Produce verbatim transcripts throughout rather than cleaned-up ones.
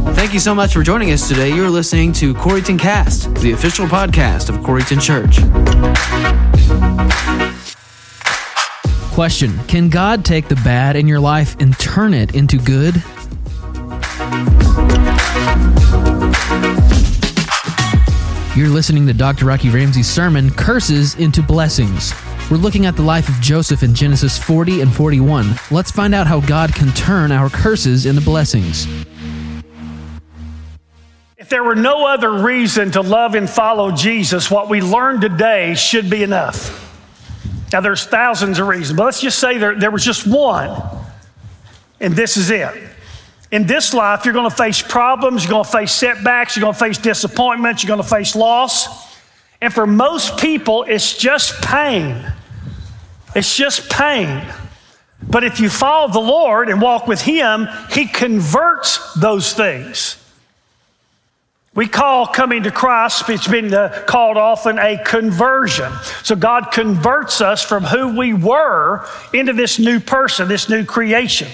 Thank you so much for joining us today. You're listening to Coreyton Cast, the official podcast of Coreyton Church. Question: can God take the bad in your life and turn it into good? You're listening to Doctor Rocky Ramsey's sermon, Curses into Blessings. We're looking at the life of Joseph in Genesis forty and forty-one. Let's find out how God can turn our curses into blessings. If there were no other reason to love and follow Jesus, what we learned today should be enough. Now, there's thousands of reasons, but let's just say there, there was just one, and this is it. In this life, you're going to face problems, you're going to face setbacks, you're going to face disappointments, you're going to face loss. And for most people, it's just pain. It's just pain. But if you follow the Lord and walk with Him, He converts those things. We call coming to Christ, it's been uh, called often a conversion. So God converts us from who we were into this new person, this new creation.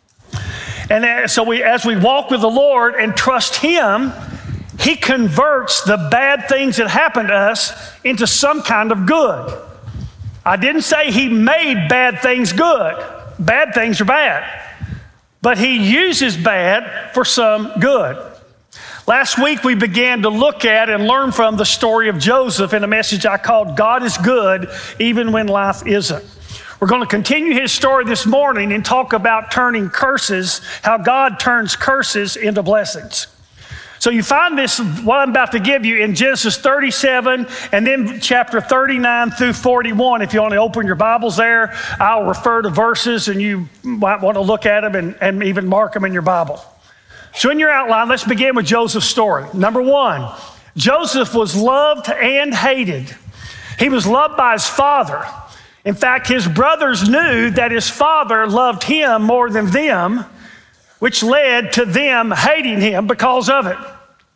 And so we, as we walk with the Lord and trust Him, He converts the bad things that happen to us into some kind of good. I didn't say He made bad things good. Bad things are bad. But He uses bad for some good. Last week we began to look at and learn from the story of Joseph in a message I called God is Good Even When Life Isn't. We're going to continue his story this morning and talk about turning curses, how God turns curses into blessings. So you find this, what I'm about to give you, in Genesis thirty-seven and then chapter thirty-nine through forty-one. If you want to open your Bibles there, I'll refer to verses and you might want to look at them and, and even mark them in your Bible. So in your outline, let's begin with Joseph's story. Number one, Joseph was loved and hated. He was loved by his father. In fact, his brothers knew that his father loved him more than them, which led to them hating him because of it.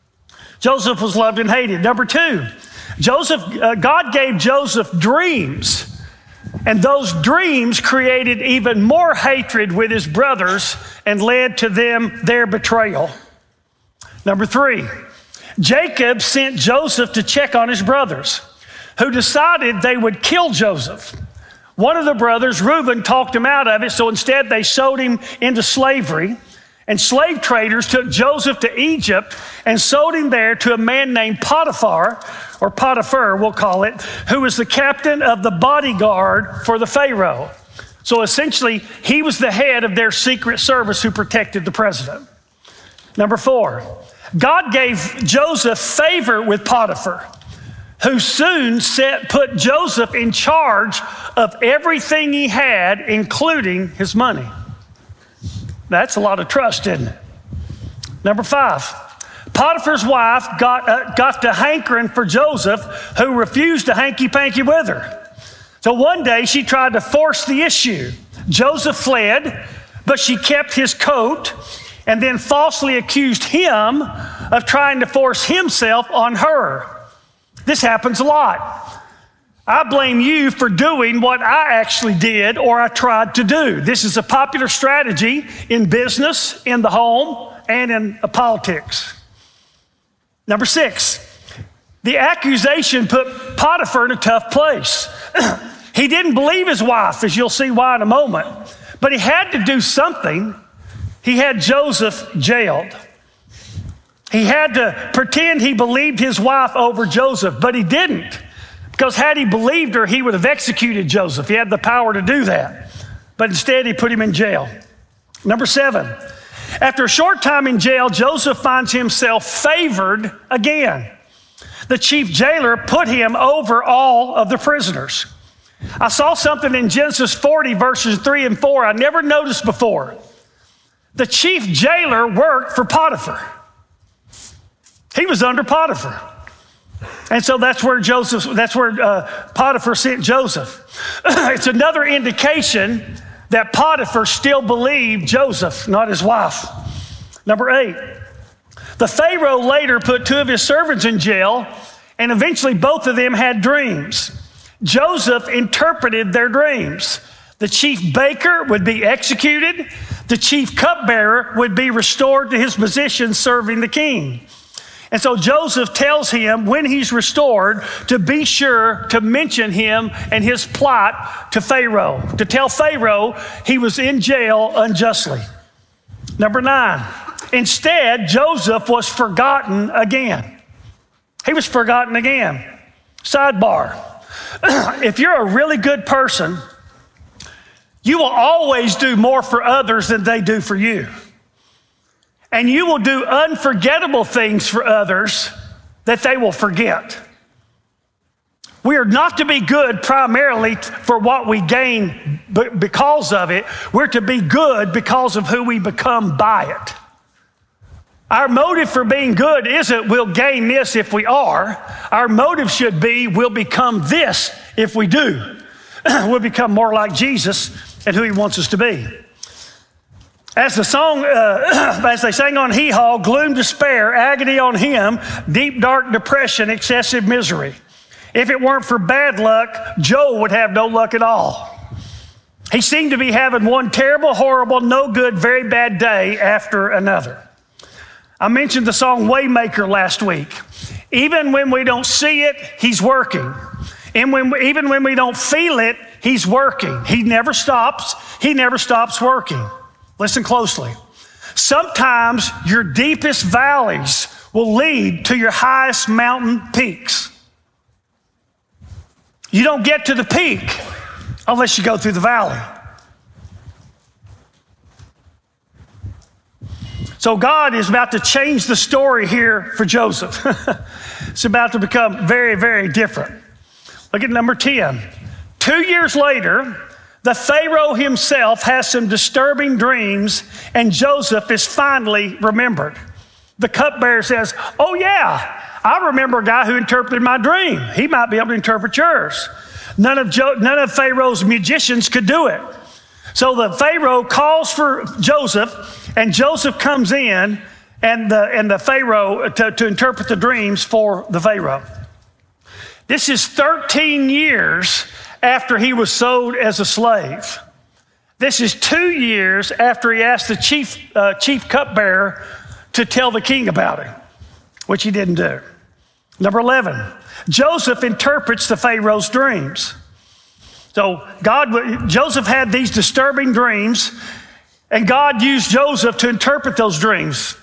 Joseph was loved and hated. Number two, Joseph, uh, God gave Joseph dreams, and those dreams created even more hatred with his brothers and led to them their betrayal. Number three, Jacob sent Joseph to check on his brothers, who decided they would kill Joseph. One of the brothers, Reuben, talked him out of it, so instead they sold him into slavery. And slave traders took Joseph to Egypt and sold him there to a man named Potiphar, or Potiphar, we'll call it, who was the captain of the bodyguard for the Pharaoh. So essentially, he was the head of their secret service who protected the president. Number four, God gave Joseph favor with Potiphar, who soon set, put Joseph in charge of everything he had, including his money. That's a lot of trust, isn't it? Number five, Potiphar's wife got, uh, got to hankering for Joseph, who refused to hanky-panky with her. So one day she tried to force the issue. Joseph fled, but she kept his coat and then falsely accused him of trying to force himself on her. This happens a lot. I blame you for doing what I actually did or I tried to do. This is a popular strategy in business, in the home, and in politics. Number six, the accusation put Potiphar in a tough place. He didn't believe his wife, as you'll see why in a moment, but he had to do something. He had Joseph jailed. He had to pretend he believed his wife over Joseph, but he didn't. Because had he believed her, he would have executed Joseph. He had the power to do that. But instead, he put him in jail. Number seven, after a short time in jail, Joseph finds himself favored again. The chief jailer put him over all of the prisoners. I saw something in Genesis forty, verses three and four I never noticed before. The chief jailer worked for Potiphar. He was under Potiphar. And so that's where Joseph, that's where uh, Potiphar sent Joseph. It's another indication that Potiphar still believed Joseph, not his wife. Number eight, the Pharaoh later put two of his servants in jail, and eventually both of them had dreams. Joseph interpreted their dreams. The chief baker would be executed. the chief cupbearer would be restored to his position serving the king. And so Joseph tells him when he's restored to be sure to mention him and his plot to Pharaoh, to tell Pharaoh he was in jail unjustly. Number nine, instead, Joseph was forgotten again. He was forgotten again. Sidebar, if you're a really good person, you will always do more for others than they do for you. And you will do unforgettable things for others that they will forget. We are not to be good primarily for what we gain because of it. We're to be good because of who we become by it. Our motive for being good isn't we'll gain this if we are. Our motive should be we'll become this if we do. We'll become more like Jesus and who he wants us to be. As the song, uh, as they sang on Hee Haw, gloom, despair, agony on him, deep, dark depression, excessive misery. If it weren't for bad luck, Joe would have no luck at all. He seemed to be having one terrible, horrible, no good, very bad day after another. I mentioned the song Waymaker last week. Even when we don't see it, he's working. And when, even when we don't feel it, he's working. He never stops. He never stops working. Listen closely. Sometimes your deepest valleys will lead to your highest mountain peaks. You don't get to the peak unless you go through the valley. So God is about to change the story here for Joseph. It's about to become very, very different. Look at number ten. Two years later, the Pharaoh himself has some disturbing dreams, and Joseph is finally remembered. The cupbearer says, oh yeah, I remember a guy who interpreted my dream. He might be able to interpret yours. None of, jo- none of Pharaoh's magicians could do it. So the Pharaoh calls for Joseph, and Joseph comes in, and the, and the Pharaoh to, to interpret the dreams for the Pharaoh. This is thirteen years after he was sold as a slave. This is two years after he asked the chief, uh, chief cupbearer to tell the king about it, which he didn't do. Number eleven, Joseph interprets the Pharaoh's dreams. So God, Joseph had these disturbing dreams, and God used Joseph to interpret those dreams.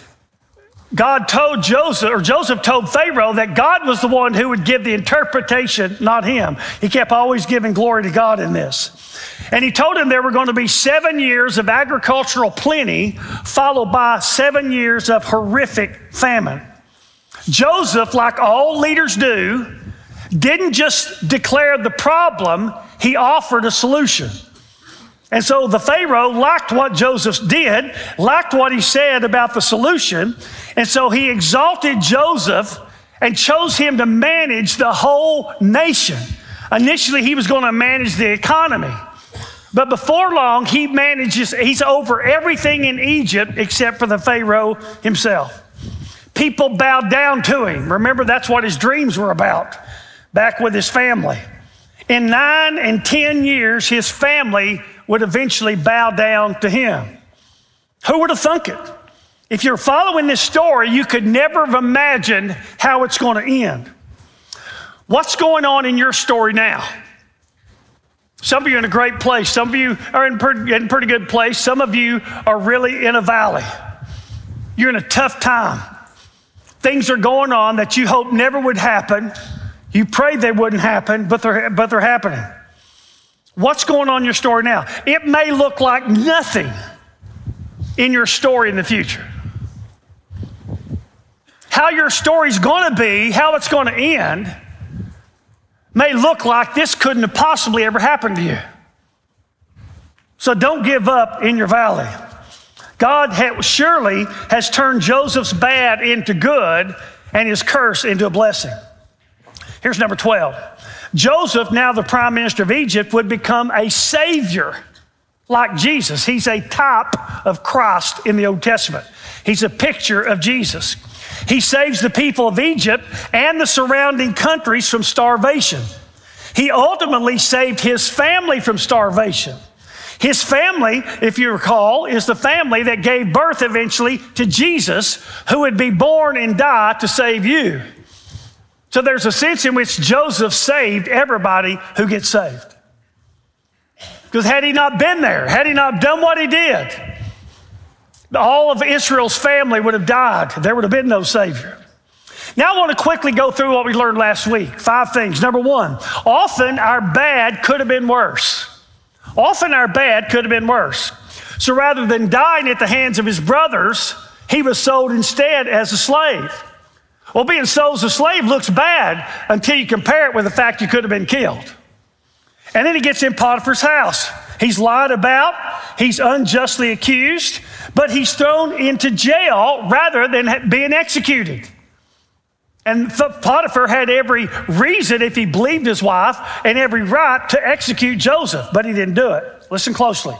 God told Joseph, or Joseph told Pharaoh that God was the one who would give the interpretation, not him. He kept always giving glory to God in this. And he told him there were going to be seven years of agricultural plenty, followed by seven years of horrific famine. Joseph, like all leaders do, didn't just declare the problem, he offered a solution. And so the Pharaoh liked what Joseph did, liked what he said about the solution, and so he exalted Joseph and chose him to manage the whole nation. Initially, he was going to manage the economy. But before long, he manages, he's over everything in Egypt except for the Pharaoh himself. People bowed down to him. Remember, that's what his dreams were about, back with his family. In nine and ten years, his family would eventually bow down to him. Who would have thunk it? If you're following this story, you could never have imagined how it's going to end. What's going on in your story now? Some of you are in a great place. Some of you are in a pretty, in a pretty good place. Some of you are really in a valley. You're in a tough time. Things are going on that you hope never would happen. You prayed they wouldn't happen, but they're, but they're happening. What's going on in your story now? It may look like nothing in your story in the future. How your story's going to be, how it's going to end, may look like this couldn't have possibly ever happened to you. So don't give up in your valley. God ha- surely has turned Joseph's bad into good and his curse into a blessing. Here's number twelve. Joseph, now the prime minister of Egypt, would become a savior like Jesus. He's a type of Christ in the Old Testament. He's a picture of Jesus. He saves the people of Egypt and the surrounding countries from starvation. He ultimately saved his family from starvation. His family, if you recall, is the family that gave birth eventually to Jesus, who would be born and die to save you. So there's a sense in which Joseph saved everybody who gets saved. Because had he not been there, had he not done what he did, all of Israel's family would have died. There would have been no Savior. Now I want to quickly go through what we learned last week. Five things. Number one, often our bad could have been worse. Often our bad could have been worse. So rather than dying at the hands of his brothers, he was sold instead as a slave. Well, being sold as a slave looks bad until you compare it with the fact you could have been killed. And then he gets in Potiphar's house. He's lied about, he's unjustly accused, but he's thrown into jail rather than being executed. And Potiphar had every reason, if he believed his wife, and every right to execute Joseph, but he didn't do it. Listen closely.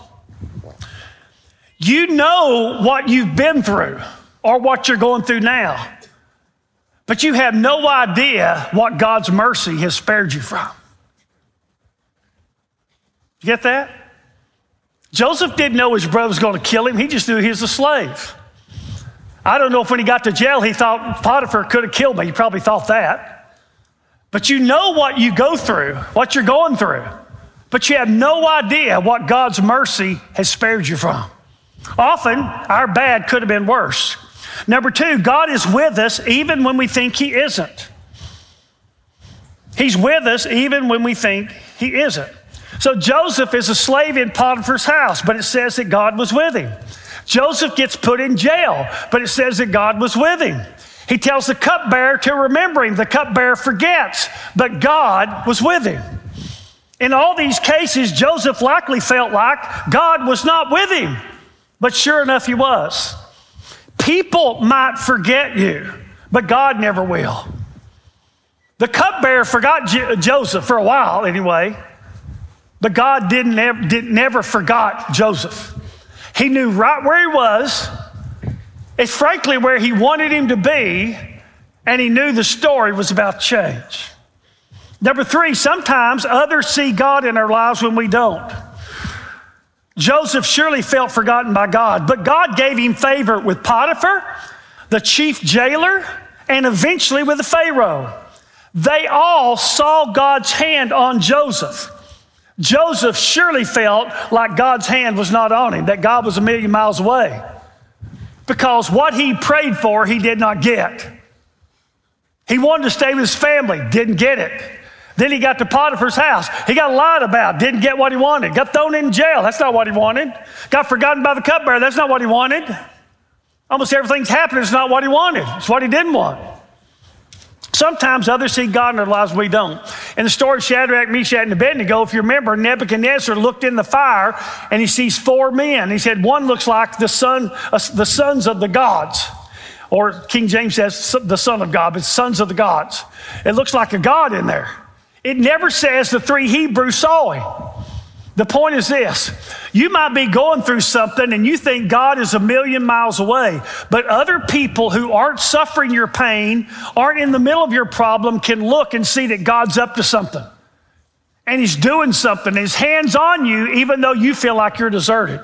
You know what you've been through or what you're going through now, but you have no idea what God's mercy has spared you from. You get that? Joseph didn't know his brother was going to kill him. He just knew he was a slave. I don't know if when he got to jail, he thought Potiphar could have killed me. He probably thought that. But you know what you go through, what you're going through, but you have no idea what God's mercy has spared you from. Often, our bad could have been worse. Number two, God is with us even when we think he isn't. He's with us even when we think he isn't. So Joseph is a slave in Potiphar's house, but it says that God was with him. Joseph gets put in jail, but it says that God was with him. He tells the cupbearer to remember him. The cupbearer forgets, but God was with him. In all these cases, Joseph likely felt like God was not with him, but sure enough, he was. People might forget you, but God never will. The cupbearer forgot J- Joseph for a while anyway, but God didn't ever, didn't, never forgot Joseph. He knew right where he was. It's frankly where he wanted him to be, and he knew the story was about to change. Number three, sometimes others see God in our lives when we don't. Joseph surely felt forgotten by God, but God gave him favor with Potiphar, the chief jailer, and eventually with the Pharaoh. They all saw God's hand on Joseph. Joseph surely felt like God's hand was not on him, that God was a million miles away, because what he prayed for, he did not get. He wanted to stay with his family, didn't get it. Then he got to Potiphar's house. He got lied about, didn't get what he wanted. Got thrown in jail, that's not what he wanted. Got forgotten by the cupbearer, that's not what he wanted. Almost everything's happening, it's not what he wanted. It's what he didn't want. Sometimes others see God in their lives, we don't. In the story of Shadrach, Meshach, and Abednego, if you remember, Nebuchadnezzar looked in the fire and he sees four men. He said, one looks like the son, uh, the sons of the gods. Or King James says the son of God, but sons of the gods. It looks like a God in there. It never says the three Hebrews saw him. The point is this: you might be going through something and you think God is a million miles away, but other people who aren't suffering your pain, aren't in the middle of your problem, can look and see that God's up to something. And he's doing something. His hand's on you even though you feel like you're deserted.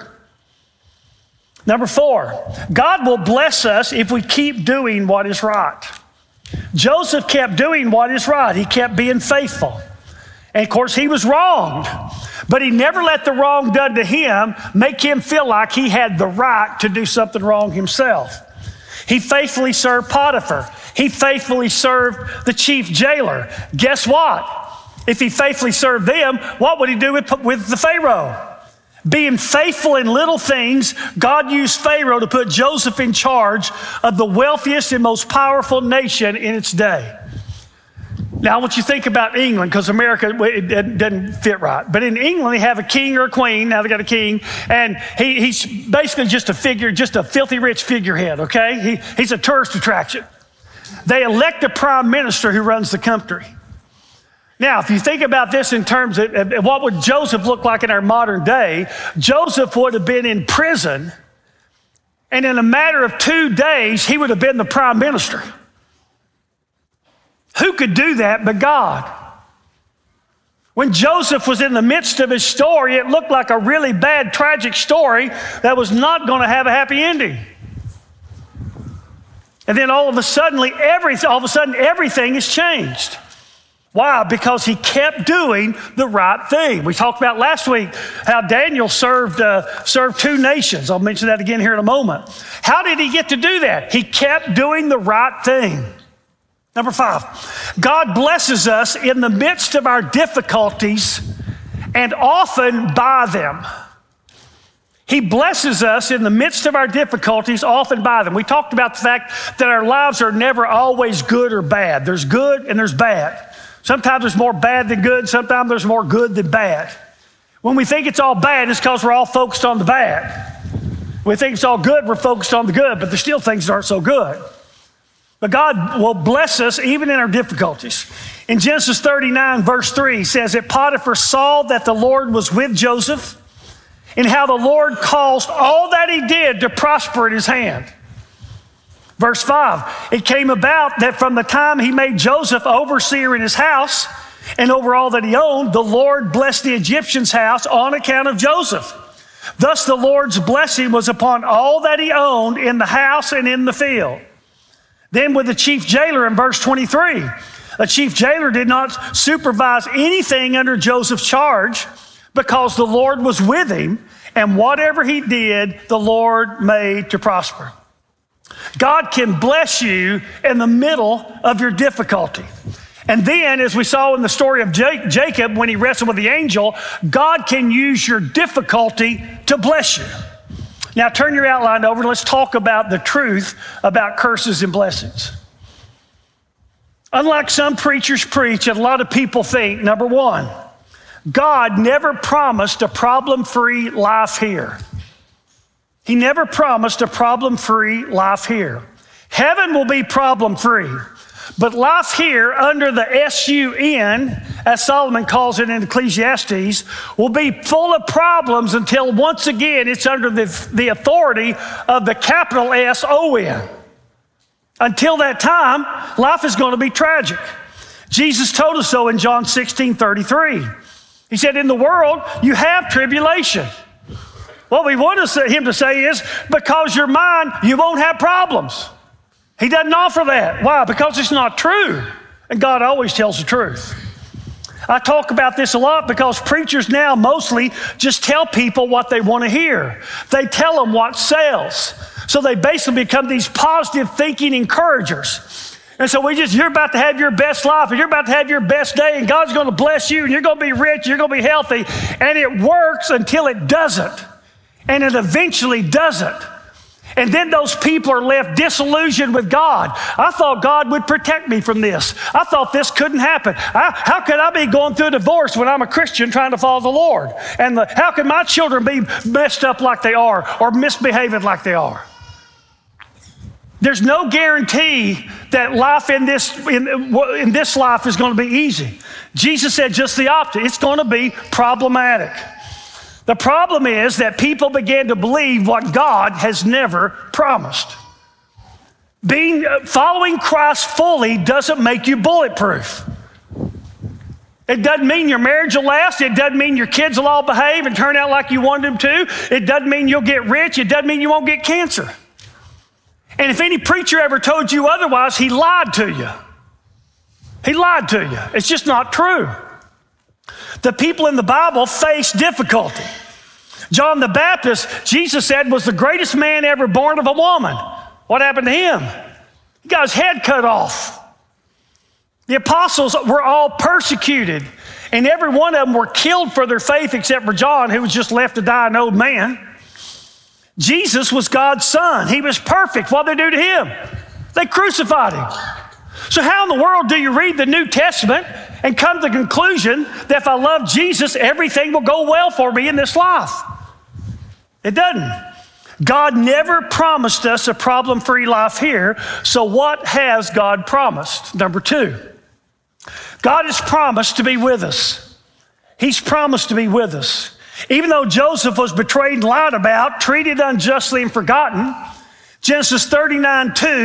Number four, God will bless us if we keep doing what is right. Joseph kept doing what is right. He kept being faithful. And of course, he was wronged, but he never let the wrong done to him make him feel like he had the right to do something wrong himself. He faithfully served Potiphar. He faithfully served the chief jailer. Guess what? If he faithfully served them, what would he do with, with the Pharaoh? Being faithful in little things, God used Pharaoh to put Joseph in charge of the wealthiest and most powerful nation in its day. Now, I want you to think about England, because America, it doesn't fit right. But in England, they have a king or a queen. Now they got a king, and he, he's basically just a figure, just a filthy rich figurehead, okay? He, he's a tourist attraction. They elect a prime minister who runs the country. Now, if you think about this in terms of what would Joseph look like in our modern day, Joseph would have been in prison, and in a matter of two days, he would have been the prime minister. Who could do that but God? When Joseph was in the midst of his story, it looked like a really bad, tragic story that was not going to have a happy ending. And then all of a sudden, every, all of a sudden, everything has changed. Why? Because he kept doing the right thing. We talked about last week how Daniel served, uh, served two nations. I'll mention that again here in a moment. How did he get to do that? He kept doing the right thing. Number five, God blesses us in the midst of our difficulties and often by them. He blesses us in the midst of our difficulties, often by them. We talked about the fact that our lives are never always good or bad. There's good and there's bad. Sometimes there's more bad than good. Sometimes there's more good than bad. When we think it's all bad, it's because we're all focused on the bad. When we think it's all good, we're focused on the good, but there's still things that aren't so good. But God will bless us even in our difficulties. In Genesis thirty-nine, verse three, it says that Potiphar saw that the Lord was with Joseph and how the Lord caused all that he did to prosper in his hand. Verse five, it came about that from the time he made Joseph overseer in his house and over all that he owned, the Lord blessed the Egyptian's house on account of Joseph. Thus the Lord's blessing was upon all that he owned in the house and in the field. Then with the chief jailer in verse twenty-three, the chief jailer did not supervise anything under Joseph's charge because the Lord was with him, and whatever he did, the Lord made to prosper. God can bless you in the middle of your difficulty. And then, as we saw in the story of Jacob, when he wrestled with the angel, God can use your difficulty to bless you. Now, turn your outline over and let's talk about the truth about curses and blessings. Unlike some preachers preach, and a lot of people think, number one, God never promised a problem-free life here. He never promised a problem-free life here. Heaven will be problem-free, but life here under the S U N, as Solomon calls it in Ecclesiastes, will be full of problems until once again it's under the, the authority of the capital S O N. Until that time, life is going to be tragic. Jesus told us so in John sixteen thirty-three. He said, in the world, you have tribulation. What we want him to say is, because you're mine, you won't have problems. He doesn't offer that. Why? Because it's not true. And God always tells the truth. I talk about this a lot because preachers now mostly just tell people what they want to hear. They tell them what sells. So they basically become these positive thinking encouragers. And so we just, you're about to have your best life and you're about to have your best day and God's going to bless you and you're going to be rich, you're going to be healthy. And it works until it doesn't. And it eventually doesn't. And then those people are left disillusioned with God. I thought God would protect me from this. I thought this couldn't happen. I, how could I be going through a divorce when I'm a Christian trying to follow the Lord? And the, how can my children be messed up like they are or misbehaving like they are? There's no guarantee that life in this, in, in this life is going to be easy. Jesus said just the opposite. It's going to be problematic. The problem is that people began to believe what God has never promised. Being, following Christ fully doesn't make you bulletproof. It doesn't mean your marriage will last. It doesn't mean your kids will all behave and turn out like you wanted them to. It doesn't mean you'll get rich. It doesn't mean you won't get cancer. And if any preacher ever told you otherwise, he lied to you. He lied to you. It's just not true. The people in the Bible faced difficulty. John the Baptist, Jesus said, was the greatest man ever born of a woman. What happened to him? He got his head cut off. The apostles were all persecuted, and every one of them were killed for their faith except for John, who was just left to die an old man. Jesus was God's son. He was perfect. What did they do to him? They crucified him. So how in the world do you read the New Testament and come to the conclusion that if I love Jesus, everything will go well for me in this life? It doesn't. God never promised us a problem-free life here. So what has God promised? Number two, God has promised to be with us. He's promised to be with us. Even though Joseph was betrayed and lied about, treated unjustly and forgotten, Genesis thirty-nine two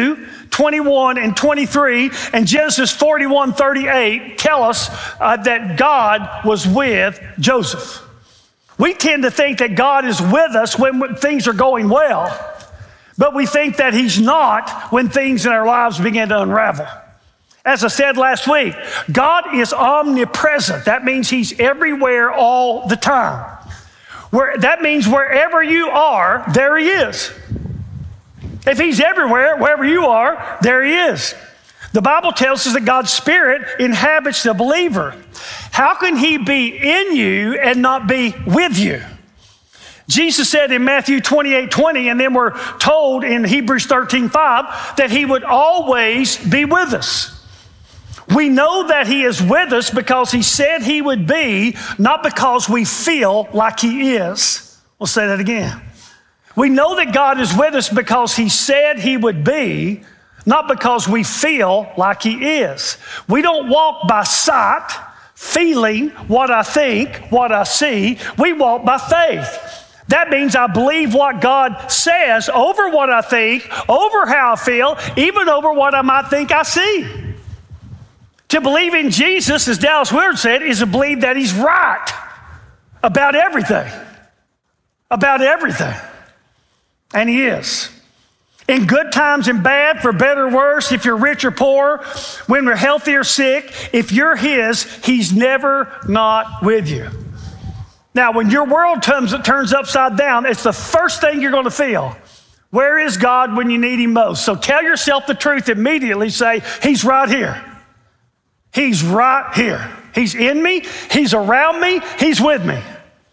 twenty-one and twenty-three and Genesis forty-one thirty-eight tell us uh, that God was with Joseph. We tend to think that God is with us when things are going well, but we think that he's not when things in our lives begin to unravel. As I said last week, God is omnipresent. That means he's everywhere all the time. Where, that means wherever you are, there he is. If he's everywhere, wherever you are, there he is. The Bible tells us that God's Spirit inhabits the believer. How can he be in you and not be with you? Jesus said in Matthew twenty-eight twenty, and then we're told in Hebrews thirteen five that he would always be with us. We know that he is with us because he said he would be, not because we feel like he is. We'll say that again. We know that God is with us because he said he would be, not because we feel like he is. We don't walk by sight, feeling what I think, what I see. We walk by faith. That means I believe what God says over what I think, over how I feel, even over what I might think I see. To believe in Jesus, as Dallas Willard said, is to believe that he's right about everything. About everything. And he is. In good times and bad, for better or worse, if you're rich or poor, when we're healthy or sick, if you're his, he's never not with you. Now, when your world turns, turns upside down, it's the first thing you're going to feel. Where is God when you need him most? So tell yourself the truth immediately. Say, he's right here. He's right here. He's in me. He's around me. He's with me.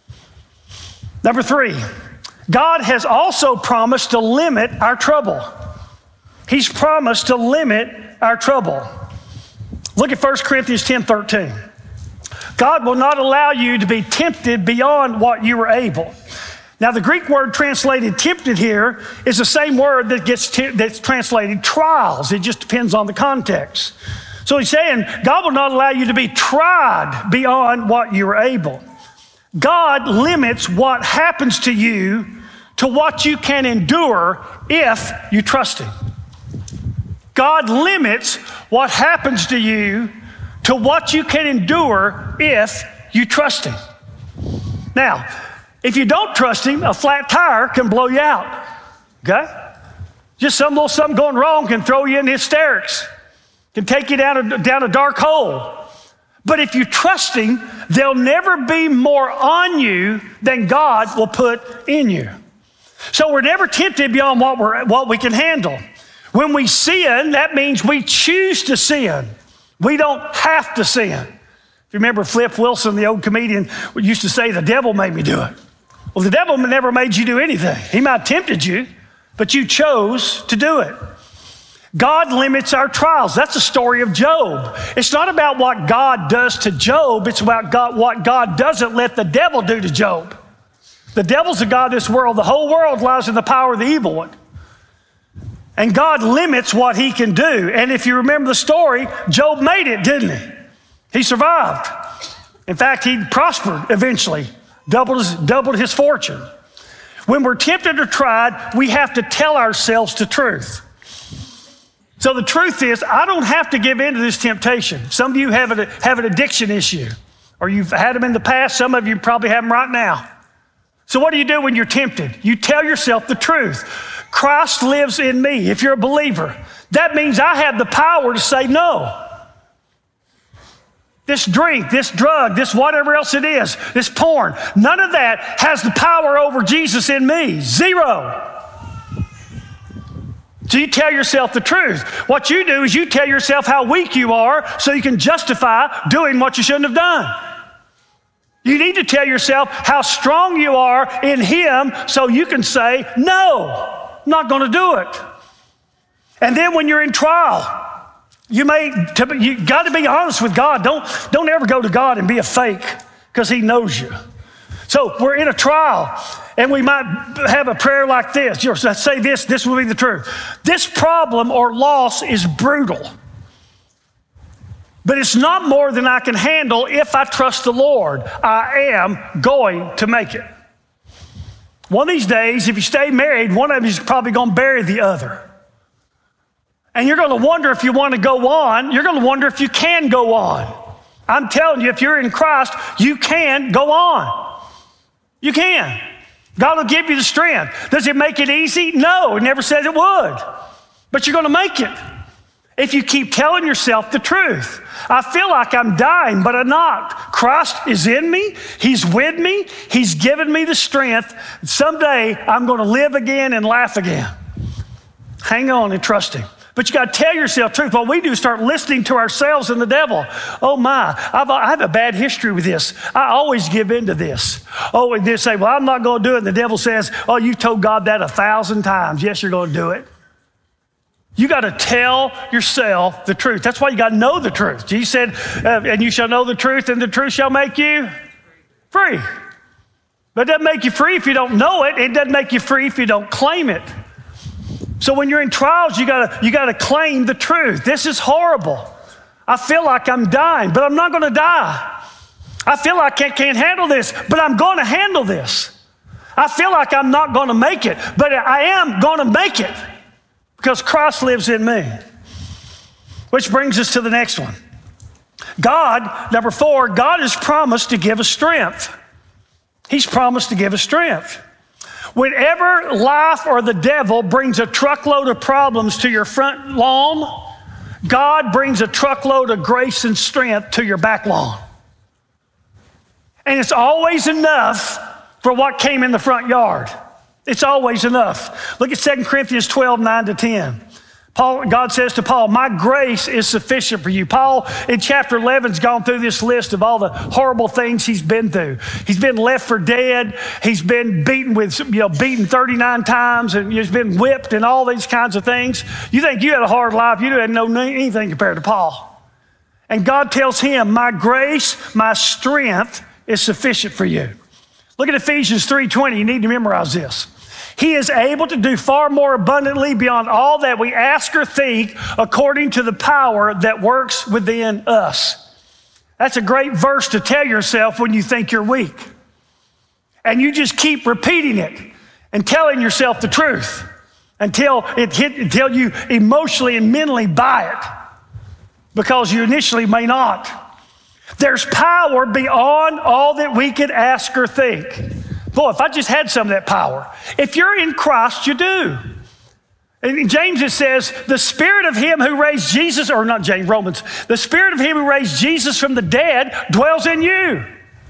Number three, God has also promised to limit our trouble. He's promised to limit our trouble. Look at First Corinthians ten thirteen. God will not allow you to be tempted beyond what you are able. Now, the Greek word translated tempted here is the same word that gets t- that's translated trials. It just depends on the context. So he's saying, God will not allow you to be tried beyond what you are able. God limits what happens to you to what you can endure if you trust him. God limits what happens to you to what you can endure if you trust him. Now, if you don't trust him, a flat tire can blow you out, okay? Just some little something going wrong can throw you into hysterics, can take you down a, down a dark hole. But if you trust him, there'll never be more on you than God will put in you. So we're never tempted beyond what, we're, what we can handle. When we sin, that means we choose to sin. We don't have to sin. If you remember Flip Wilson, the old comedian, used to say, the devil made me do it. Well, the devil never made you do anything. He might have tempted you, but you chose to do it. God limits our trials. That's the story of Job. It's not about what God does to Job. It's about God, what God doesn't let the devil do to Job. The devil's the god of this world. The whole world lies in the power of the evil one. And God limits what he can do. And if you remember the story, Job made it, didn't he? He survived. In fact, he prospered eventually, doubled his, doubled his fortune. When we're tempted or tried, we have to tell ourselves the truth. So the truth is, I don't have to give in to this temptation. Some of you have, a, have an addiction issue, or you've had them in the past. Some of you probably have them right now. So what do you do when you're tempted? You tell yourself the truth. Christ lives in me. If you're a believer, that means I have the power to say no. This drink, this drug, this whatever else it is, this porn, none of that has the power over Jesus in me. Zero. So you tell yourself the truth. What you do is you tell yourself how weak you are so you can justify doing what you shouldn't have done. You need to tell yourself how strong you are in him so you can say, no, I'm not going to do it. And then when you're in trial, you may, you got to be honest with God. Don't, don't ever go to God and be a fake because he knows you. So we're in a trial and we might have a prayer like this. You know, say this, this will be the truth. This problem or loss is brutal, but it's not more than I can handle if I trust the Lord. I am going to make it. One of these days, if you stay married, one of you is probably going to bury the other. And you're going to wonder if you want to go on. You're going to wonder if you can go on. I'm telling you, if you're in Christ, you can go on. You can. God will give you the strength. Does it make it easy? No, it never said it would. But you're going to make it if you keep telling yourself the truth. I feel like I'm dying, but I'm not. Christ is in me. He's with me. He's given me the strength. Someday I'm going to live again and laugh again. Hang on and trust Him. But you got to tell yourself the truth. What we do is start listening to ourselves and the devil. Oh my, I've, I have a bad history with this. I always give in to this. Oh, and they say, well, I'm not going to do it. And the devil says, oh, you told God that a thousand times. Yes, you're going to do it. You got to tell yourself the truth. That's why you got to know the truth. Jesus said, uh, and you shall know the truth, and the truth shall make you free. But it doesn't make you free if you don't know it. It doesn't make you free if you don't claim it. So when you're in trials, you gotta, you gotta claim the truth. This is horrible. I feel like I'm dying, but I'm not gonna die. I feel like I can't handle this, but I'm gonna handle this. I feel like I'm not gonna make it, but I am gonna make it because Christ lives in me. Which brings us to the next one. God, number four, God has promised to give us strength. He's promised to give us strength. Whenever life or the devil brings a truckload of problems to your front lawn, God brings a truckload of grace and strength to your back lawn. And it's always enough for what came in the front yard. It's always enough. Look at Second Corinthians twelve, nine to ten. Paul, God says to Paul, my grace is sufficient for you. Paul, in chapter eleven, has gone through this list of all the horrible things he's been through. He's been left for dead. He's been beaten with, you know, beaten thirty-nine times, and he's been whipped and all these kinds of things. You think you had a hard life, you didn't know anything compared to Paul. And God tells him, my grace, my strength is sufficient for you. Look at Ephesians three twenty. You need to memorize this. He is able to do far more abundantly beyond all that we ask or think according to the power that works within us. That's a great verse to tell yourself when you think you're weak. And you just keep repeating it and telling yourself the truth until it hit, until you emotionally and mentally buy it, because you initially may not. There's power beyond all that we could ask or think. Boy, if I just had some of that power. If you're in Christ, you do. And in James it says, the spirit of him who raised Jesus, or not James, Romans, the spirit of him who raised Jesus from the dead dwells in you.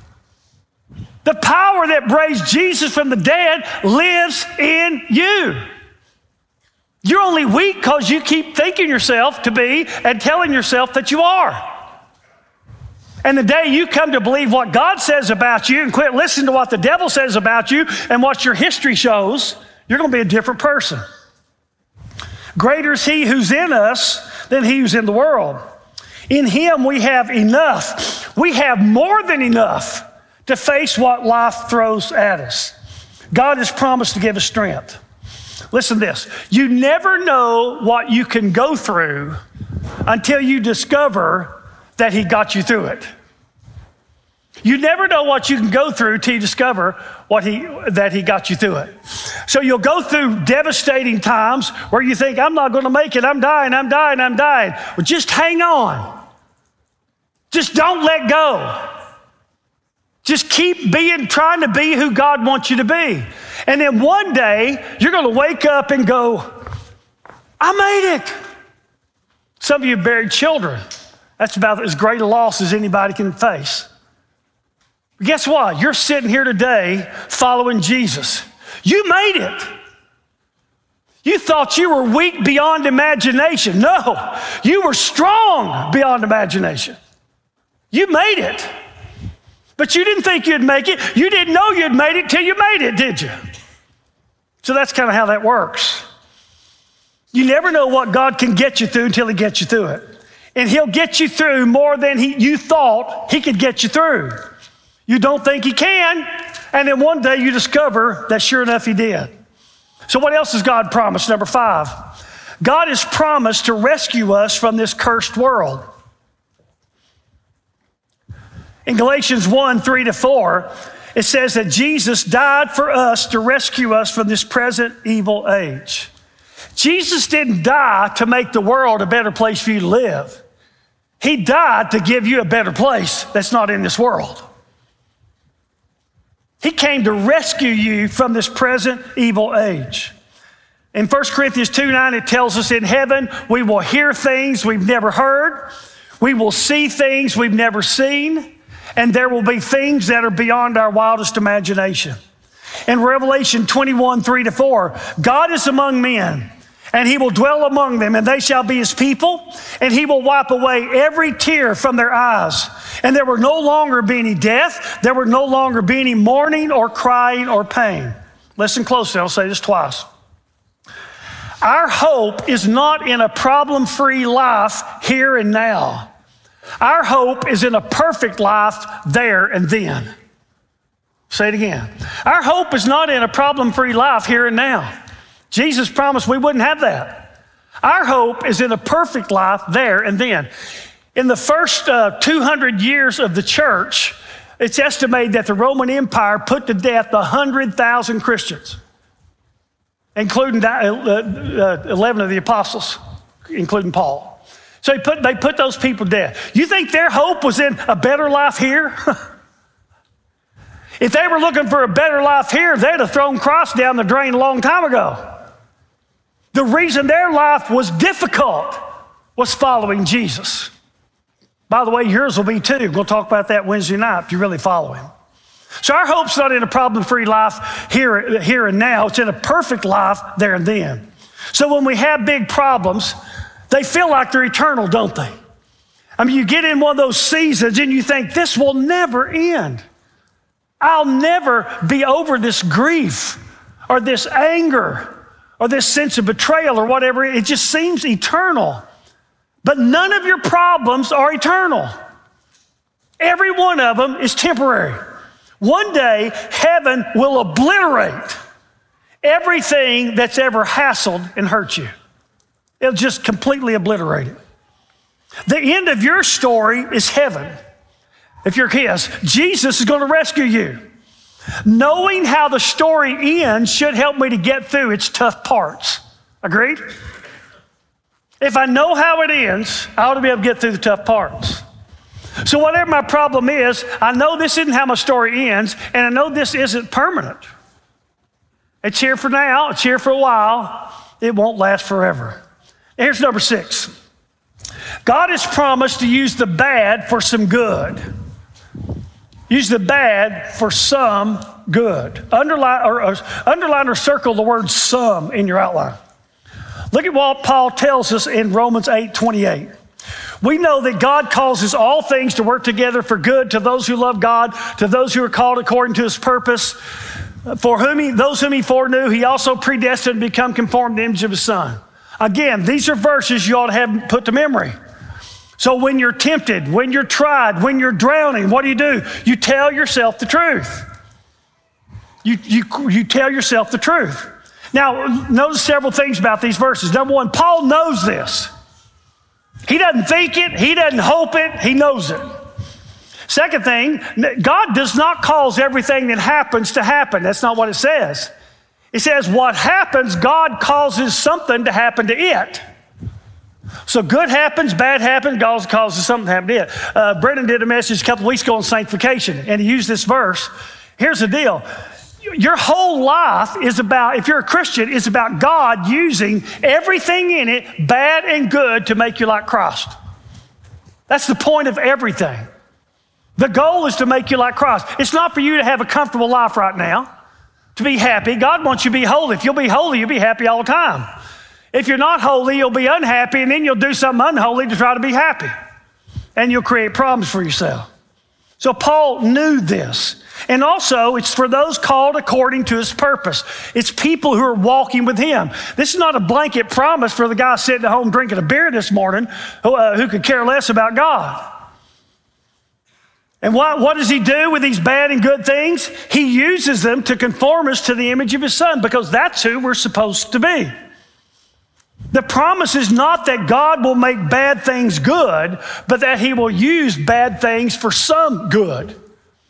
The power that raised Jesus from the dead lives in you. You're only weak because you keep thinking yourself to be and telling yourself that you are. And the day you come to believe what God says about you and quit listening to what the devil says about you and what your history shows, you're going to be a different person. Greater is he who's in us than he who's in the world. In him we have enough. We have more than enough to face what life throws at us. God has promised to give us strength. Listen to this. You never know what you can go through until you discover that he got you through it. You never know what you can go through till you discover what he, that he got you through it. So you'll go through devastating times where you think, I'm not going to make it. I'm dying, I'm dying, I'm dying. Well, just hang on. Just don't let go. Just keep being, trying to be who God wants you to be. And then one day you're going to wake up and go, I made it. Some of you buried children. That's about as great a loss as anybody can face. But guess what? You're sitting here today following Jesus. You made it. You thought you were weak beyond imagination. No, you were strong beyond imagination. You made it. But you didn't think you'd make it. You didn't know you'd made it till you made it, did you? So that's kind of how that works. You never know what God can get you through until he gets you through it. And he'll get you through more than he, you thought he could get you through. You don't think he can, and then one day you discover that sure enough he did. So what else has God promised? Number five, God has promised to rescue us from this cursed world. In Galatians one, three to four, it says that Jesus died for us to rescue us from this present evil age. Jesus didn't die to make the world a better place for you to live. He died to give you a better place that's not in this world. He came to rescue you from this present evil age. In First Corinthians two nine, it tells us in heaven, we will hear things we've never heard. We will see things we've never seen. And there will be things that are beyond our wildest imagination. In Revelation twenty-one, three to four, God is among men, and he will dwell among them, and they shall be his people, and he will wipe away every tear from their eyes. And there will no longer be any death, there will no longer be any mourning or crying or pain. Listen closely, I'll say this twice. Our hope is not in a problem-free life here and now. Our hope is in a perfect life there and then. Say it again. Our hope is not in a problem-free life here and now. Jesus promised we wouldn't have that. Our hope is in a perfect life there and then. In the first uh, two hundred years of the church, it's estimated that the Roman Empire put to death one hundred thousand Christians, including eleven of the apostles, including Paul. So he put, they put those people to death. You think their hope was in a better life here? If they were looking for a better life here, they'd have thrown Christ down the drain a long time ago. The reason their life was difficult was following Jesus. By the way, yours will be too. We'll talk about that Wednesday night if you really follow him. So our hope's not in a problem-free life here, here and now. It's in a perfect life there and then. So when we have big problems, they feel like they're eternal, don't they? I mean, you get in one of those seasons and you think, this will never end. I'll never be over this grief or this anger or this sense of betrayal or whatever. It just seems eternal. But none of your problems are eternal. Every one of them is temporary. One day, heaven will obliterate everything that's ever hassled and hurt you. It'll just completely obliterate it. The end of your story is heaven. If you're his, Jesus is going to rescue you. Knowing how the story ends should help me to get through its tough parts. Agreed? If I know how it ends, I ought to be able to get through the tough parts. So whatever my problem is, I know this isn't how my story ends, and I know this isn't permanent. It's here for now, it's here for a while, it won't last forever. Here's number six. God has promised to use the bad for some good. Use the bad for some good. Underline or, or, underline or circle the word some in your outline. Look at what Paul tells us in Romans eight twenty-eight. We know that God causes all things to work together for good to those who love God, to those who are called according to his purpose. For whom he, those whom he foreknew, he also predestined to become conformed to the image of his son. Again, these are verses you ought to have put to memory. So when you're tempted, when you're tried, when you're drowning, what do you do? You tell yourself the truth. You, you, you tell yourself the truth. Now, notice several things about these verses. Number one, Paul knows this. He doesn't think it. He doesn't hope it. He knows it. Second thing, God does not cause everything that happens to happen. That's not what it says. It says what happens, God causes something to happen to it. So good happens, bad happens, God causes something to happen to it. Uh, Brendan did a message a couple weeks ago on sanctification, and he used this verse. Here's the deal. Your whole life is about, if you're a Christian, is about God using everything in it, bad and good, to make you like Christ. That's the point of everything. The goal is to make you like Christ. It's not for you to have a comfortable life right now, to be happy. God wants you to be holy. If you'll be holy, you'll be happy all the time. If you're not holy, you'll be unhappy, and then you'll do something unholy to try to be happy. And you'll create problems for yourself. So Paul knew this. And also, it's for those called according to his purpose. It's people who are walking with him. This is not a blanket promise for the guy sitting at home drinking a beer this morning who, uh, who could care less about God. And what, what does he do with these bad and good things? He uses them to conform us to the image of his son, because that's who we're supposed to be. The promise is not that God will make bad things good, but that he will use bad things for some good.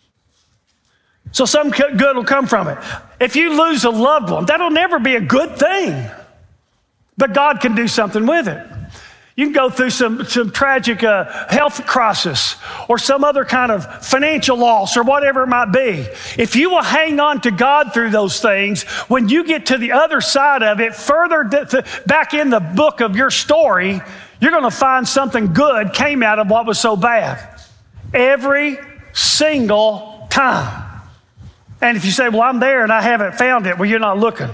So some good will come from it. If you lose a loved one, that'll never be a good thing. but God can do something with it. You can go through some, some tragic uh, health crisis or some other kind of financial loss or whatever it might be. If you will hang on to God through those things, when you get to the other side of it, further d- back in the book of your story, you're going to find something good came out of what was so bad. Every single time. And if you say, well, I'm there and I haven't found it, well, you're not looking.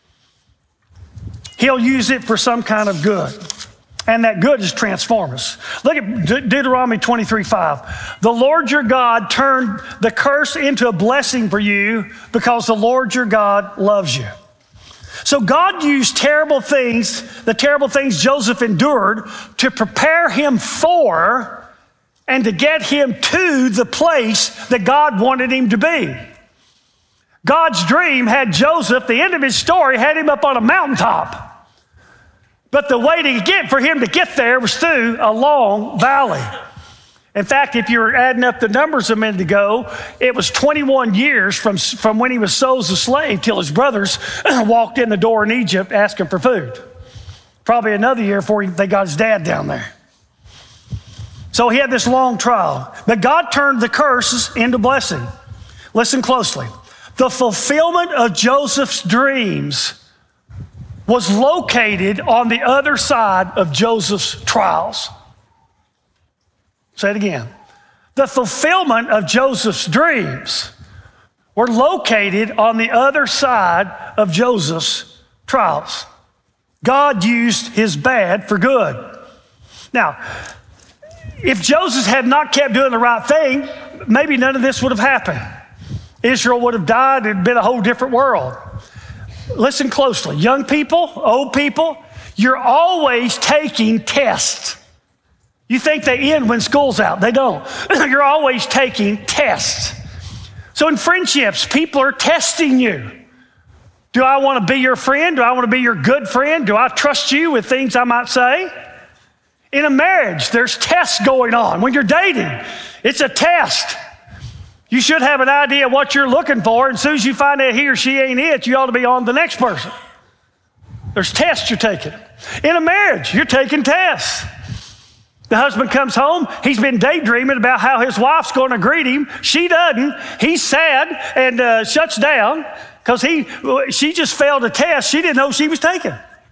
He'll use it for some kind of good. And that good is transform us. Look at De- Deuteronomy twenty-three five. The Lord your God turned the curse into a blessing for you because the Lord your God loves you. So God used terrible things, the terrible things Joseph endured, to prepare him for and to get him to the place that God wanted him to be. God's dream had Joseph, the end of his story, had him up on a mountaintop. But the way to get for him to get there was through a long valley. In fact, if you were adding up the numbers a minute ago, it was twenty-one years from, from when he was sold as a slave till his brothers walked in the door in Egypt asking for food. Probably another year before he, they got his dad down there. So he had this long trial. But God turned the curses into blessing. Listen closely. The fulfillment of Joseph's dreams was located on the other side of Joseph's trials. Say it again. The fulfillment of Joseph's dreams were located on the other side of Joseph's trials. God used his bad for good. Now, if Joseph had not kept doing the right thing, maybe none of this would have happened. Israel would have died. It had been a whole different world. Listen closely. Young people, old people, you're always taking tests. You think they end when school's out. They don't. You're always taking tests. So in friendships, people are testing you. Do I want to be your friend? Do I want to be your good friend? Do I trust you with things I might say? In a marriage, there's tests going on. When you're dating, it's a test. You should have an idea of what you're looking for, and as soon as you find out he or she ain't it, you ought to be on the next person. There's tests you're taking. In a marriage, you're taking tests. The husband comes home, he's been daydreaming about how his wife's going to greet him. She doesn't. He's sad and uh, shuts down because he, she just failed a test she didn't know she was taking.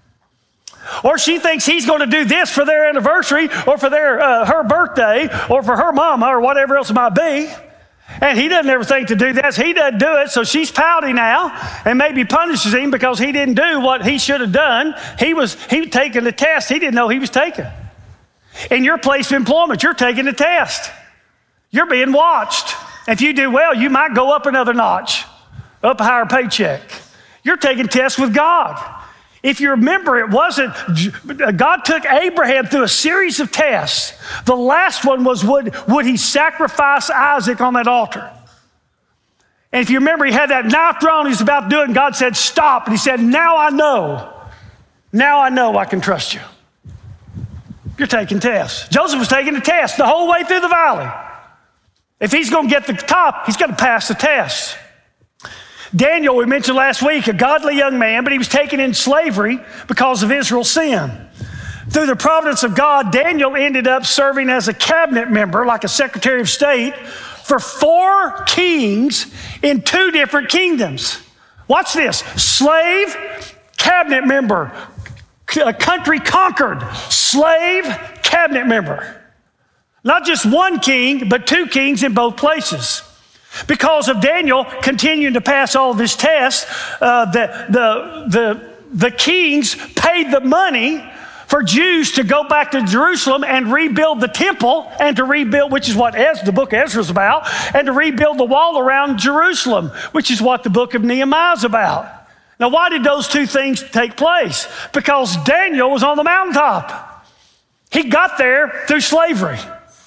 Or she thinks he's going to do this for their anniversary or for their uh, her birthday or for her mama or whatever else it might be. And he doesn't ever think to do that. He doesn't do it, so she's pouty now and maybe punishes him because he didn't do what he should have done. He was he was taking the test he didn't know he was taking. In your place of employment, you're taking the test. You're being watched. If you do well, you might go up another notch, up a higher paycheck. You're taking tests with God. If you remember, it wasn't, God took Abraham through a series of tests. The last one was, would, would he sacrifice Isaac on that altar? And if you remember, he had that knife drawn, he was about to do it, and God said, stop. And he said, now I know. Now I know I can trust you. You're taking tests. Joseph was taking a test the whole way through the valley. If he's going to get to the top, he's got to pass the test. Daniel, we mentioned last week, a godly young man, but he was taken in slavery because of Israel's sin. Through the providence of God, Daniel ended up serving as a cabinet member, like a secretary of state, for four kings in two different kingdoms. Watch this. Slave, cabinet member, a country conquered, slave, cabinet member. Not just one king, but two kings in both places. Because of Daniel continuing to pass all of his tests, uh, the, the, the, the kings paid the money for Jews to go back to Jerusalem and rebuild the temple and to rebuild, which is what Ez, the book of Ezra is about, and to rebuild the wall around Jerusalem, which is what the book of Nehemiah is about. Now, why did those two things take place? Because Daniel was on the mountaintop. He got there through slavery.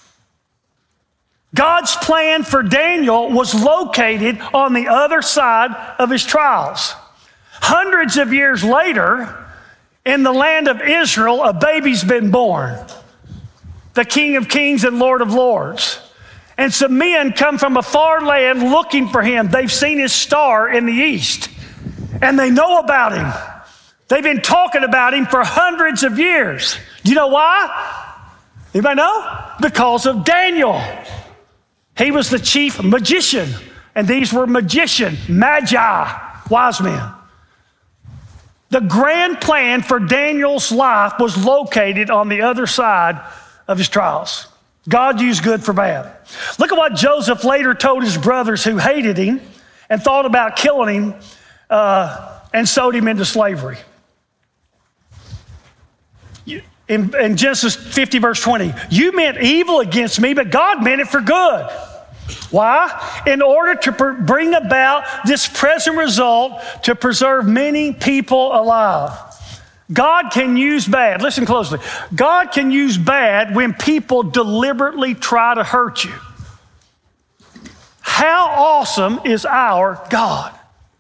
God's plan for Daniel was located on the other side of his trials. Hundreds of years later, in the land of Israel, a baby's been born, the King of Kings and Lord of Lords. And some men come from a far land looking for him. They've seen his star in the east, and they know about him. They've been talking about him for hundreds of years. Do you know why? Anybody know? Because of Daniel. He was the chief magician, and these were magician, magi, wise men. The grand plan for Daniel's life was located on the other side of his trials. God used good for bad. Look at what Joseph later told his brothers who hated him and thought about killing him uh, and sold him into slavery. In, in Genesis fifty, verse twenty, you meant evil against me, but God meant it for good. Why? In order to pr- bring about this present result to preserve many people alive. God can use bad. Listen closely. God can use bad when people deliberately try to hurt you. How awesome is our God?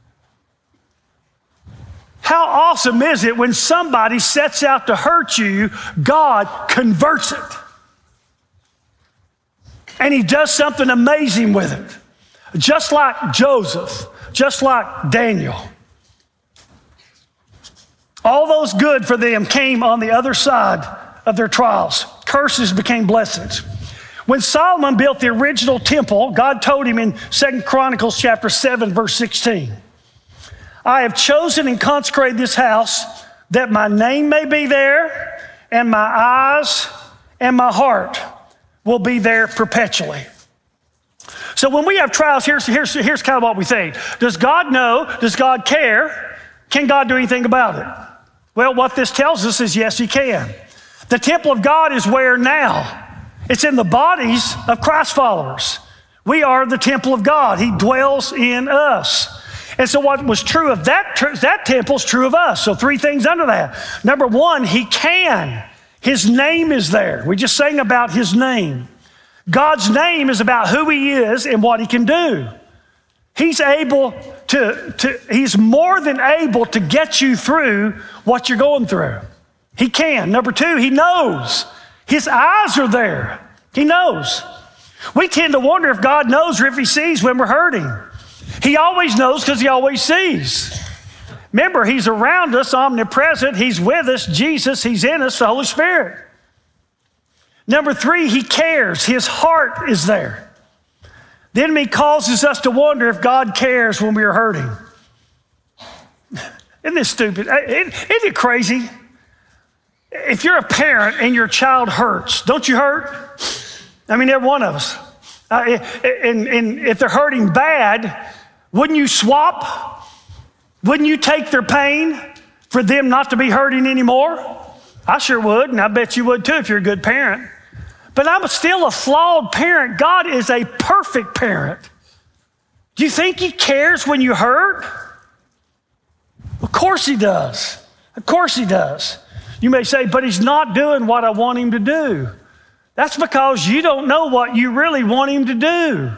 How awesome is it when somebody sets out to hurt you, God converts it. And he does something amazing with it. Just like Joseph, just like Daniel. All those good for them came on the other side of their trials. Curses became blessings. When Solomon built the original temple, God told him in Second Chronicles chapter seven, verse sixteen, I have chosen and consecrated this house that my name may be there, and my eyes and my heart will be there perpetually. So when we have trials, here's, here's, here's kind of what we think. Does God know? Does God care? Can God do anything about it? Well, what this tells us is yes, he can. The temple of God is where now? It's in the bodies of Christ followers. We are the temple of God. He dwells in us. And so what was true of that, that temple is true of us. So three things under that. Number one, he can. His name is there. We just sang about his name. God's name is about who he is and what he can do. He's able to, to, he's more than able to get you through what you're going through. He can. Number two, he knows. His eyes are there. He knows. We tend to wonder if God knows or if he sees when we're hurting. He always knows because he always sees. Remember, he's around us, omnipresent. He's with us, Jesus. He's in us, the Holy Spirit. Number three, he cares. His heart is there. The enemy causes us to wonder if God cares when we are hurting. Isn't this stupid? Isn't it crazy? If you're a parent and your child hurts, don't you hurt? I mean, every one of us. Uh, and, and if they're hurting bad, wouldn't you swap? Wouldn't you take their pain for them not to be hurting anymore? I sure would, and I bet you would too if you're a good parent. But I'm still a flawed parent. God is a perfect parent. Do you think he cares when you hurt? Of course he does. Of course he does. You may say, but he's not doing what I want him to do. That's because you don't know what you really want him to do.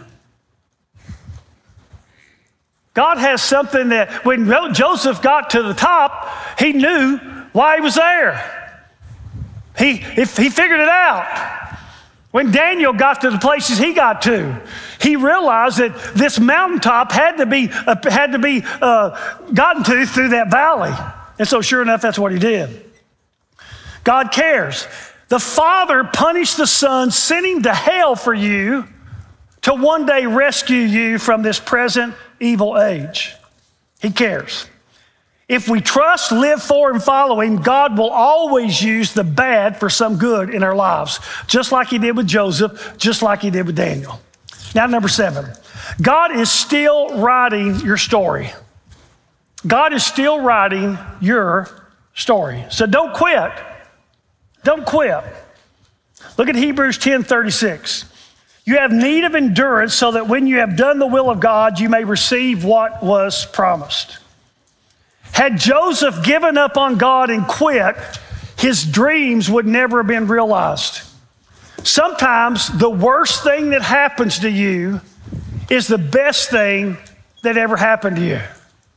God has something that when Joseph got to the top, he knew why he was there. He, if he figured it out. When Daniel got to the places he got to, he realized that this mountaintop had to be uh, had to be uh, gotten to through that valley. And so sure enough, that's what he did. God cares. The Father punished the Son, sent him to hell for you to one day rescue you from this present evil age. He cares. If we trust, live for, and follow him, God will always use the bad for some good in our lives, just like he did with Joseph, just like he did with Daniel. Now, number seven, God is still writing your story. God is still writing your story. So don't quit. Don't quit. Look at Hebrews ten thirty-six. You have need of endurance so that when you have done the will of God, you may receive what was promised. Had Joseph given up on God and quit, his dreams would never have been realized. Sometimes the worst thing that happens to you is the best thing that ever happened to you.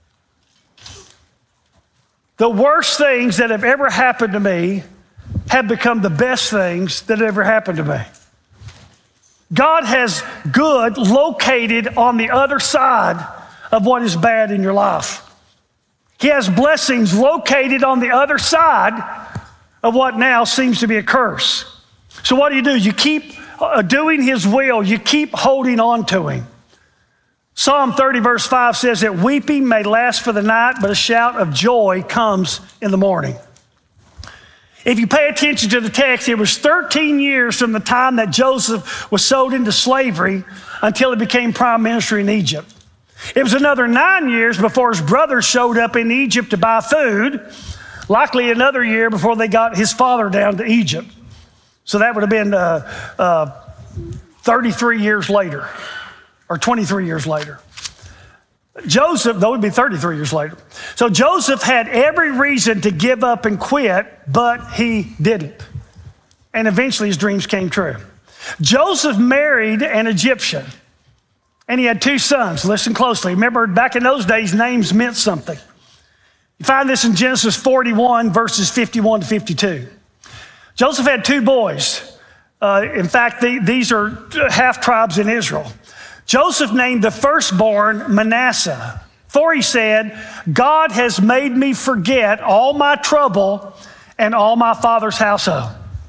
The worst things that have ever happened to me have become the best things that ever happened to me. God has good located on the other side of what is bad in your life. He has blessings located on the other side of what now seems to be a curse. So what do you do? You keep uh, doing his will. You keep holding on to him. Psalm thirty verse five says that weeping may last for the night, but a shout of joy comes in the morning. If you pay attention to the text, it was thirteen years from the time that Joseph was sold into slavery until he became prime minister in Egypt. It was another nine years before his brothers showed up in Egypt to buy food, likely another year before they got his father down to Egypt. So that would have been uh, uh, thirty-three years later, or twenty-three years later. Joseph, though, it would be thirty-three years later. So Joseph had every reason to give up and quit, but he didn't. And eventually his dreams came true. Joseph married an Egyptian, and he had two sons. Listen closely. Remember, back in those days, names meant something. You find this in Genesis forty-one, verses fifty-one to fifty-two. Joseph had two boys. Uh, in fact, the, these are half tribes in Israel. Joseph named the firstborn Manasseh, for he said, God has made me forget all my trouble and all my father's household.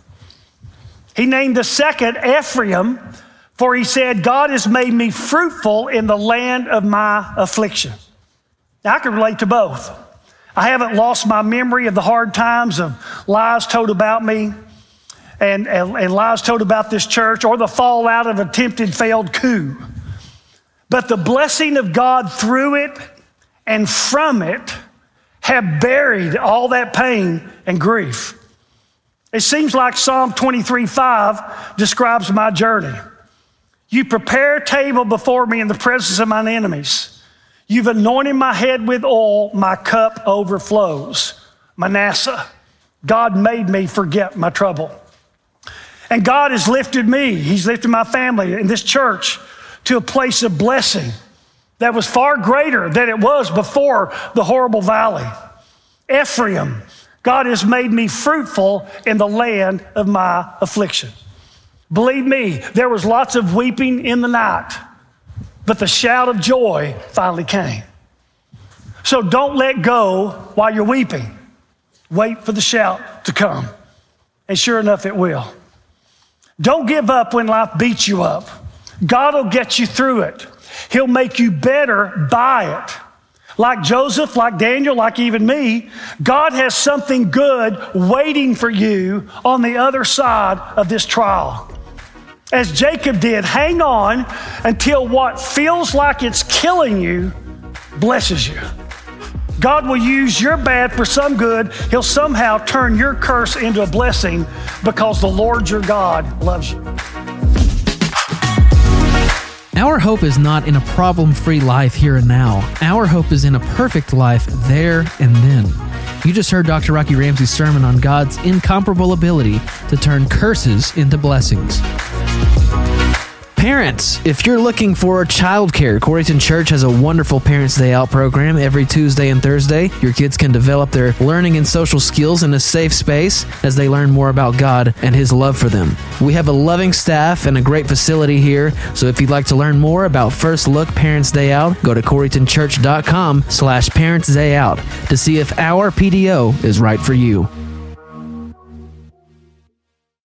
He named the second Ephraim, for he said, God has made me fruitful in the land of my affliction. Now, I can relate to both. I haven't lost my memory of the hard times of lies told about me and, and, and lies told about this church, or the fallout of attempted failed coup. But the blessing of God through it and from it have buried all that pain and grief. It seems like Psalm twenty-three five describes my journey. You prepare a table before me in the presence of mine enemies. You've anointed my head with oil, my cup overflows. Manasseh, God made me forget my trouble. And God has lifted me, he's lifted my family in this church to a place of blessing that was far greater than it was before the horrible valley. Ephraim, God has made me fruitful in the land of my affliction. Believe me, there was lots of weeping in the night, but the shout of joy finally came. So don't let go while you're weeping. Wait for the shout to come. And sure enough, it will. Don't give up when life beats you up. God will get you through it. He'll make you better by it. Like Joseph, like Daniel, like even me, God has something good waiting for you on the other side of this trial. As Jacob did, hang on until what feels like it's killing you blesses you. God will use your bad for some good. He'll somehow turn your curse into a blessing because the Lord your God loves you. Our hope is not in a problem-free life here and now. Our hope is in a perfect life there and then. You just heard Doctor Rocky Ramsey's sermon on God's incomparable ability to turn curses into blessings. Parents, if you're looking for childcare, Coreyton Church has a wonderful Parents' Day Out program every Tuesday and Thursday. Your kids can develop their learning and social skills in a safe space as they learn more about God and His love for them. We have a loving staff and a great facility here, so if you'd like to learn more about First Look Parents' Day Out, go to coreytonchurch.com slash Parents Day Out to see if our P D O is right for you.